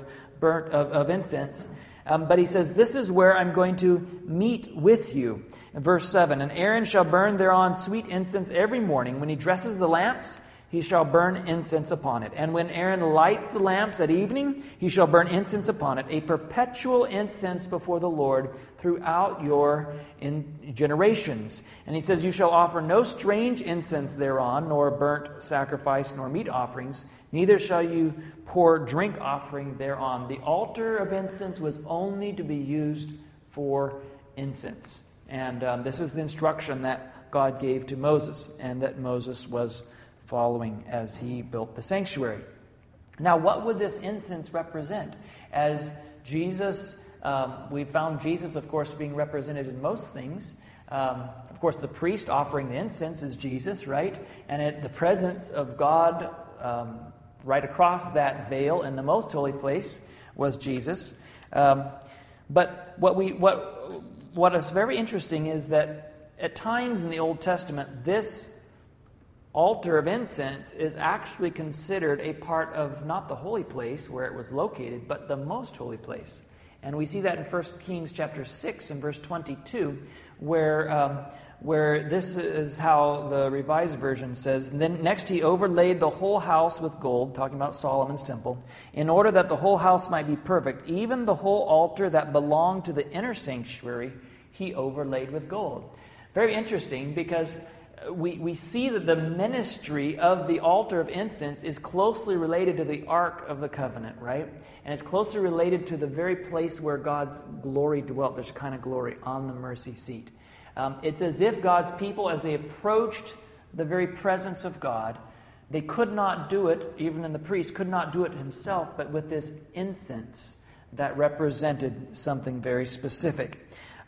of incense. But he says, "This is where I'm going to meet with you." In verse 7, "And Aaron shall burn thereon sweet incense every morning. When he dresses the lamps, he shall burn incense upon it. And when Aaron lights the lamps at evening, he shall burn incense upon it, a perpetual incense before the Lord throughout your generations." And he says, "You shall offer no strange incense thereon, nor burnt sacrifice, nor meat offerings, neither shall you pour drink offering thereon." The altar of incense was only to be used for incense. And this was the instruction that God gave to Moses, and that Moses was following as he built the sanctuary. Now, what would this incense represent? As Jesus, we found Jesus, of course, being represented in most things. Of course, the priest offering the incense is Jesus, right? And the presence of God right across that veil in the most holy place was Jesus. But what is very interesting is that at times in the Old Testament, this altar of incense is actually considered a part of not the holy place where it was located, but the most holy place. And we see that in 1 Kings chapter 6 and verse 22, where this is how the Revised Version says, "Then next he overlaid the whole house with gold," talking about Solomon's temple, "in order that the whole house might be perfect. Even the whole altar that belonged to the inner sanctuary he overlaid with gold." Very interesting, because we see that the ministry of the altar of incense is closely related to the Ark of the Covenant, right? And it's closely related to the very place where God's glory dwelt, the Shekinah glory, on the mercy seat. It's as if God's people, as they approached the very presence of God, they could not do it, even in the priest, could not do it himself, but with this incense that represented something very specific.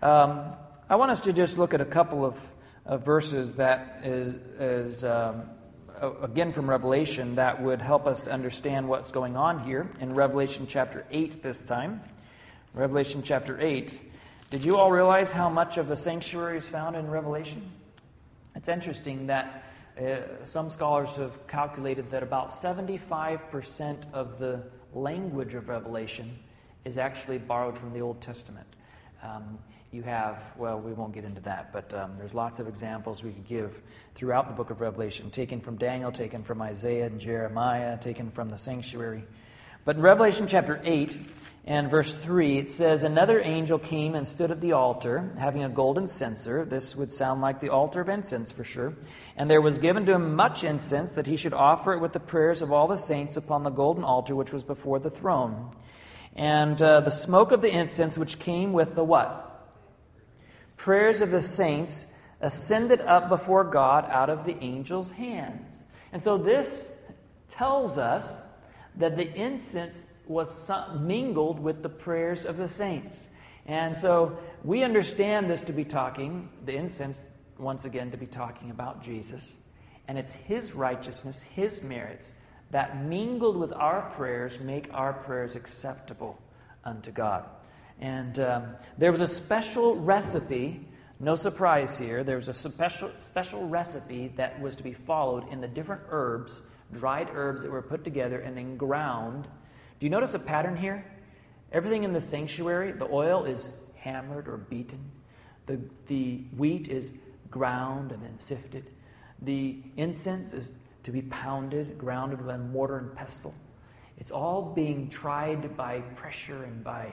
I want us to just look at a couple of verses that is again from Revelation, that would help us to understand what's going on here in Revelation chapter 8 this time. Revelation chapter 8. Did you all realize how much of the sanctuary is found in Revelation? It's interesting that some scholars have calculated that about 75% of the language of Revelation is actually borrowed from the Old Testament. You have, well, we won't get into that, but there's lots of examples we could give throughout the book of Revelation, taken from Daniel, taken from Isaiah and Jeremiah, taken from the sanctuary. But in Revelation chapter 8 and verse 3, it says, "Another angel came and stood at the altar, having a golden censer." This would sound like the altar of incense for sure. "And there was given to him much incense, that he should offer it with the prayers of all the saints upon the golden altar which was before the throne. And the smoke of the incense which came with the" what? "Prayers of the saints ascended up before God out of the angel's hands." And so this tells us that the incense was mingled with the prayers of the saints. And so we understand this to be talking, the incense, once again, to be talking about Jesus. And it's his righteousness, his merits, that mingled with our prayers make our prayers acceptable unto God. And there was a special recipe, no surprise here, there was a special recipe that was to be followed in the different herbs, dried herbs that were put together and then ground. Do you notice a pattern here? Everything in the sanctuary, the oil is hammered or beaten. The wheat is ground and then sifted. The incense is to be pounded, grounded with a mortar and pestle. It's all being tried by pressure and by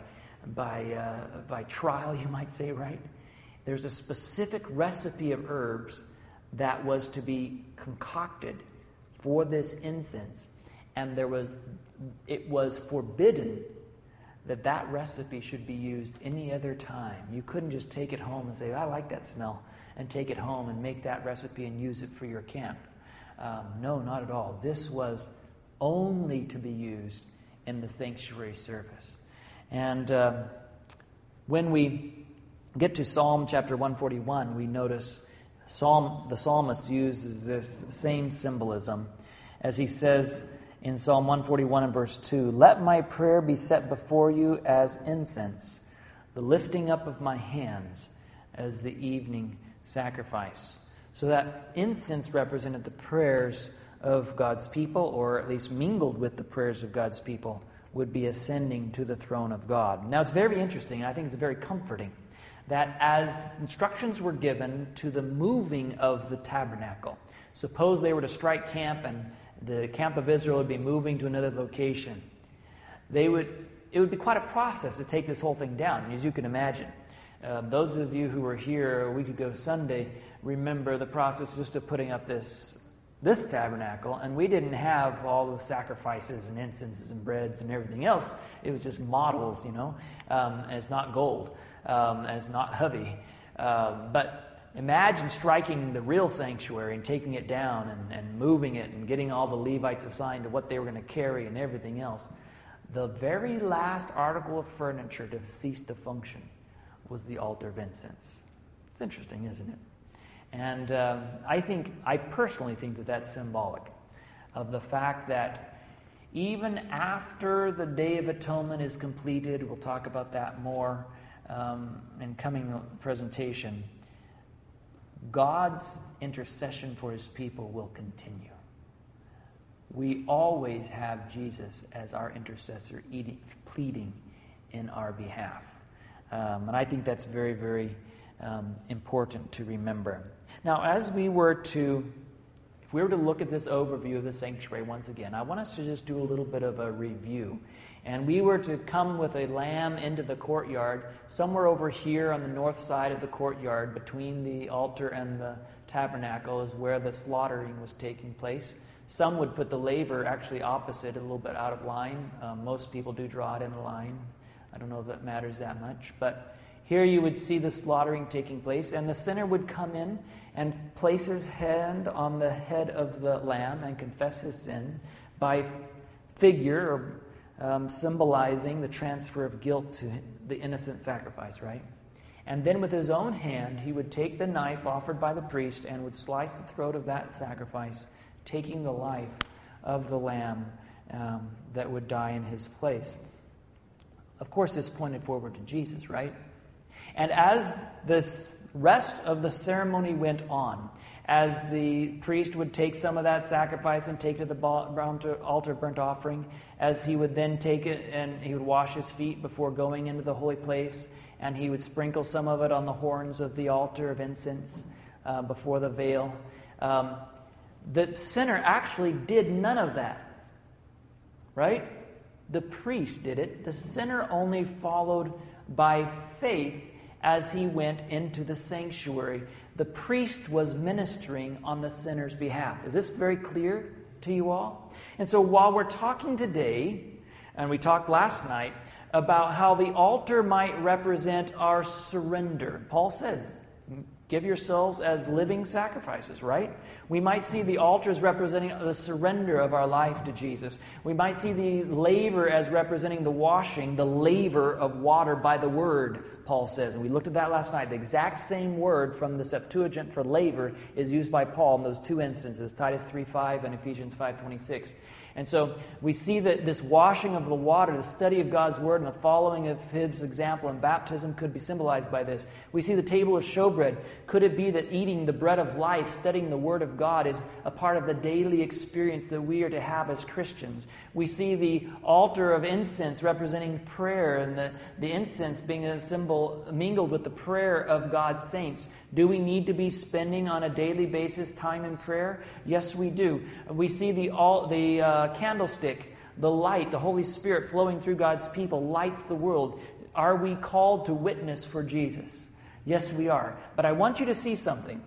trial, you might say, right? There's a specific recipe of herbs that was to be concocted for this incense, and it was forbidden that recipe should be used any other time. You couldn't just take it home and say, "I like that smell," and take it home and make that recipe and use it for your camp. No, not at all. This was only to be used in the sanctuary service. And when we get to Psalm chapter 141, we notice the psalmist uses this same symbolism as he says in Psalm 141 and verse 2, "Let my prayer be set before you as incense, the lifting up of my hands as the evening sacrifice." So that incense represented the prayers of God's people, or at least mingled with the prayers of God's people, would be ascending to the throne of God. Now it's very interesting, and I think it's very comforting, that as instructions were given to the moving of the tabernacle, suppose they were to strike camp and the camp of Israel would be moving to another location, it would be quite a process to take this whole thing down, as you can imagine. Those of you who were here a week ago Sunday remember the process just of putting up this tabernacle, and we didn't have all the sacrifices and incenses and breads and everything else. It was just models, and it's not gold, and it's not heavy. But imagine striking the real sanctuary and taking it down and moving it and getting all the Levites assigned to what they were going to carry and everything else. The very last article of furniture to cease to function was the altar of incense. It's interesting, isn't it? And I personally think that that's symbolic of the fact that even after the Day of Atonement is completed, we'll talk about that more in coming presentation, God's intercession for his people will continue. We always have Jesus as our intercessor pleading in our behalf. And I think that's very, very important to remember. Now, if we were to look at this overview of the sanctuary once again, I want us to just do a little bit of a review. And we were to come with a lamb into the courtyard, somewhere over here on the north side of the courtyard, between the altar and the tabernacle is where the slaughtering was taking place. Some would put the laver actually opposite, a little bit out of line. Most people do draw it in a line. I don't know if that matters that much, but here you would see the slaughtering taking place, and the sinner would come in and place his hand on the head of the lamb and confess his sin by figure or symbolizing the transfer of guilt to the innocent sacrifice, right? And then with his own hand, he would take the knife offered by the priest and would slice the throat of that sacrifice, taking the life of the lamb that would die in his place. Of course, this pointed forward to Jesus, right? And as the rest of the ceremony went on, as the priest would take some of that sacrifice and take it to the altar of burnt offering, as he would then take it and he would wash his feet before going into the holy place, and he would sprinkle some of it on the horns of the altar of incense before the veil. The sinner actually did none of that, right? The priest did it. The sinner only followed by faith as he went into the sanctuary. The priest was ministering on the sinner's behalf. Is this very clear to you all? And so while we're talking today, and we talked last night, about how the altar might represent our surrender. Paul says, give yourselves as living sacrifices, right? We might see the altar as representing the surrender of our life to Jesus. We might see the laver as representing the washing, the laver of water by the word, Paul says. And we looked at that last night. The exact same word from the Septuagint for laver is used by Paul in those two instances, Titus 3:5 and Ephesians 5:26. And so we see that this washing of the water, the study of God's word, and the following of his example in baptism could be symbolized by this. We see the table of showbread. Could it be that eating the bread of life, studying the word of God, is a part of the daily experience that we are to have as Christians? We see the altar of incense representing prayer, and the incense being a symbol mingled with the prayer of God's saints. Do we need to be spending on a daily basis time in prayer? Yes, we do. We see the candlestick, the light, the Holy Spirit flowing through God's people, lights the world. Are we called to witness for Jesus? Yes, we are. But I want you to see something.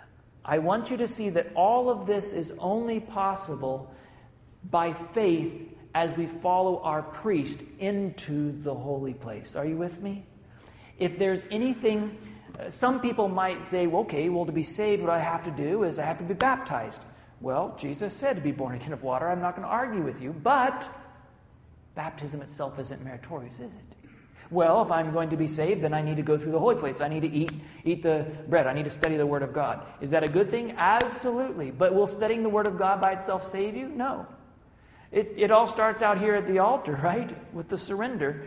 I want you to see that all of this is only possible by faith as we follow our priest into the holy place. Are you with me? If there's anything, some people might say, well, okay, well, to be saved, what I have to do is I have to be baptized. Well, Jesus said to be born again of water. I'm not going to argue with you, but baptism itself isn't meritorious, is it? Well, if I'm going to be saved, then I need to go through the holy place. I need to eat the bread. I need to study the Word of God. Is that a good thing? Absolutely. But will studying the Word of God by itself save you? No. It all starts out here at the altar, right? With the surrender.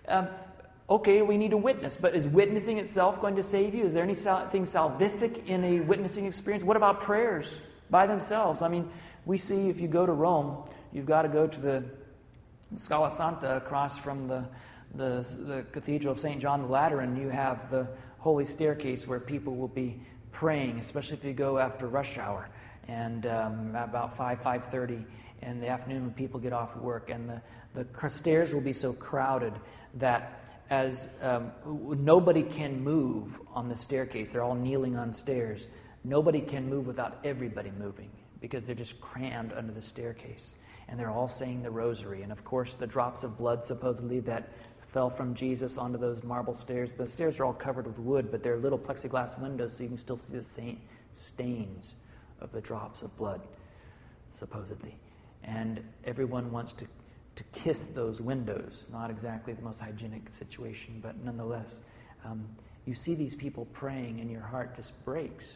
Okay, we need a witness, but is witnessing itself going to save you? Is there anything salvific in a witnessing experience? What about prayers by themselves? I mean, we see if you go to Rome, you've got to go to the Scala Santa across from the Cathedral of St. John the Lateran. You have the holy staircase where people will be praying, especially if you go after rush hour, and about 5:30 in the afternoon when people get off work, and the stairs will be so crowded that as nobody can move on the staircase. They're all kneeling on stairs. Nobody can move without everybody moving because they're just crammed under the staircase. And they're all saying the rosary. And of course, the drops of blood supposedly that fell from Jesus onto those marble stairs. The stairs are all covered with wood, but they're little plexiglass windows so you can still see the stains of the drops of blood, supposedly. And everyone wants to kiss those windows. Not exactly the most hygienic situation, but nonetheless, you see these people praying and your heart just breaks.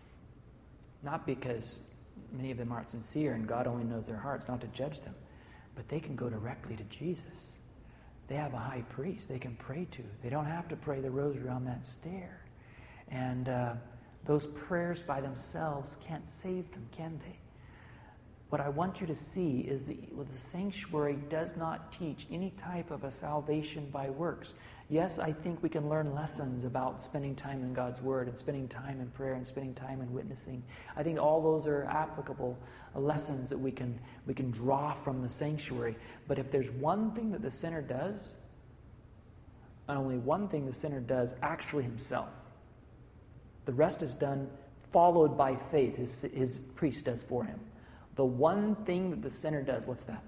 Not because many of them aren't sincere and God only knows their hearts, not to judge them, but they can go directly to Jesus. They have a high priest they can pray to. They don't have to pray the rosary on that stair. And those prayers by themselves can't save them, can they? What I want you to see is that the sanctuary does not teach any type of a salvation by works. Yes, I think we can learn lessons about spending time in God's Word and spending time in prayer and spending time in witnessing. I think all those are applicable lessons that we can draw from the sanctuary. But if there's one thing that the sinner does, and only one thing the sinner does actually himself, the rest is done followed by faith. His priest does for him. The one thing that the sinner does, what's that?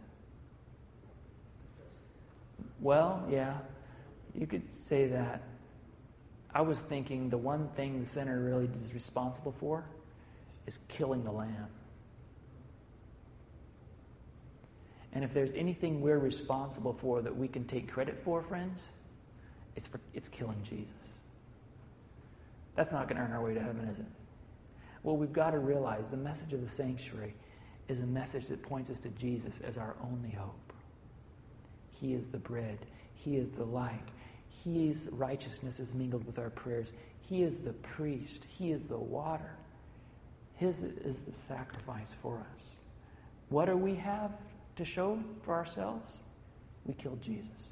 Well, yeah, you could say that. I was thinking the one thing the sinner really is responsible for is killing the lamb. And if there's anything we're responsible for that we can take credit for, friends, it's killing Jesus. That's not going to earn our way to heaven, is it? Well, we've got to realize the message of the sanctuary is a message that points us to Jesus as our only hope. He is the bread. He is the light. His righteousness is mingled with our prayers. He is the priest. He is the water. His is the sacrifice for us. What do we have to show for ourselves? We killed Jesus.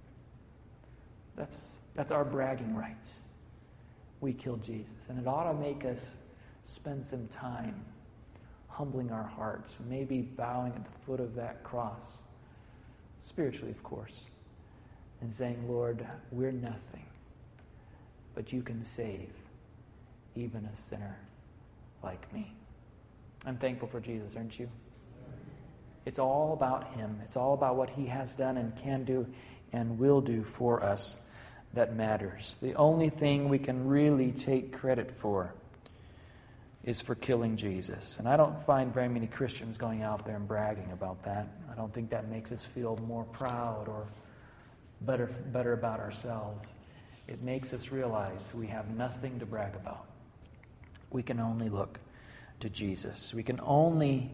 That's our bragging rights. We killed Jesus. And it ought to make us spend some time humbling our hearts, maybe bowing at the foot of that cross, spiritually, of course, and saying, Lord, we're nothing, but you can save even a sinner like me. I'm thankful for Jesus, aren't you? It's all about him. It's all about what he has done and can do and will do for us that matters. The only thing we can really take credit for is for killing Jesus. And I don't find very many Christians going out there and bragging about that. I don't think that makes us feel more proud or better about ourselves. It makes us realize we have nothing to brag about. We can only look to Jesus. We can only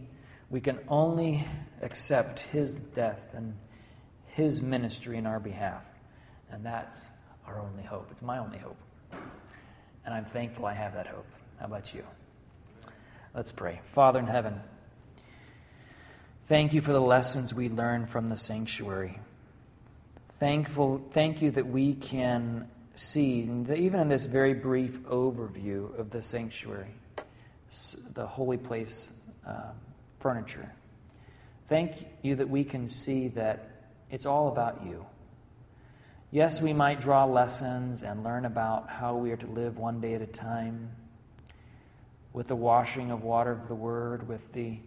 accept his death and his ministry in our behalf. And that's our only hope. It's my only hope. And I'm thankful I have that hope. How about you? Let's pray. Father in heaven, thank you for the lessons we learn from the sanctuary. Thank you that we can see, even in this very brief overview of the sanctuary, the holy place furniture. Thank you that we can see that it's all about you. Yes, we might draw lessons and learn about how we are to live one day at a time, with the washing of water of the Word, with the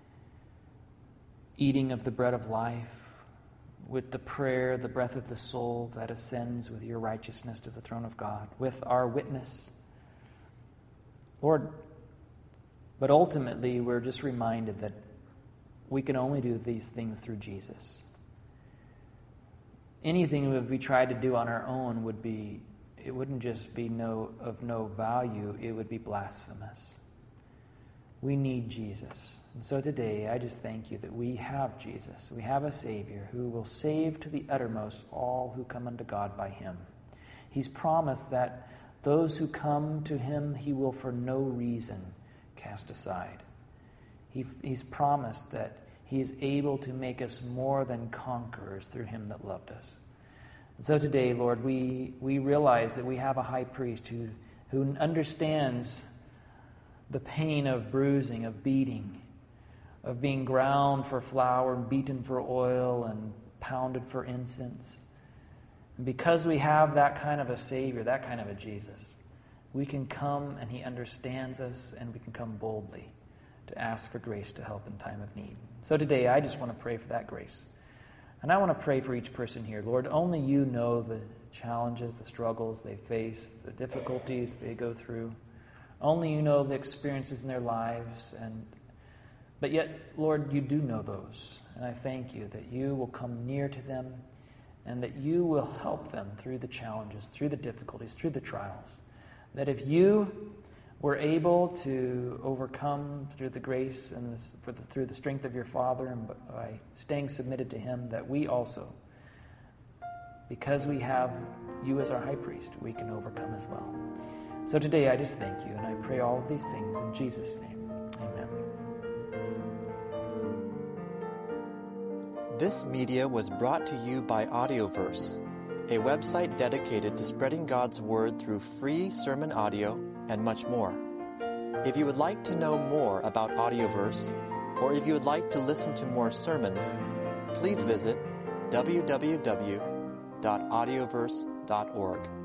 eating of the bread of life, with the prayer, the breath of the soul that ascends with your righteousness to the throne of God, with our witness. Lord, but ultimately we're just reminded that we can only do these things through Jesus. Anything that we tried to do on our own it wouldn't just be of no value, it would be blasphemous. We need Jesus. And so today, I just thank you that we have Jesus. We have a Savior who will save to the uttermost all who come unto God by him. He's promised that those who come to him, he will for no reason cast aside. He's promised that he is able to make us more than conquerors through him that loved us. And so today, Lord, we realize that we have a high priest who understands the pain of bruising, of beating, of being ground for flour and beaten for oil and pounded for incense. And because we have that kind of a Savior, that kind of a Jesus, we can come and he understands us, and we can come boldly to ask for grace to help in time of need. So today, I just want to pray for that grace. And I want to pray for each person here. Lord, only you know the challenges, the struggles they face, the difficulties they go through. Only you know the experiences in their lives. But yet, Lord, you do know those. And I thank you that you will come near to them and that you will help them through the challenges, through the difficulties, through the trials. That if you were able to overcome through the grace and through the strength of your Father and by staying submitted to him, that we also, because we have you as our high priest, we can overcome as well. So today I just thank you, and I pray all of these things in Jesus' name. Amen. This media was brought to you by Audioverse, a website dedicated to spreading God's Word through free sermon audio and much more. If you would like to know more about Audioverse, or if you would like to listen to more sermons, please visit www.audioverse.org.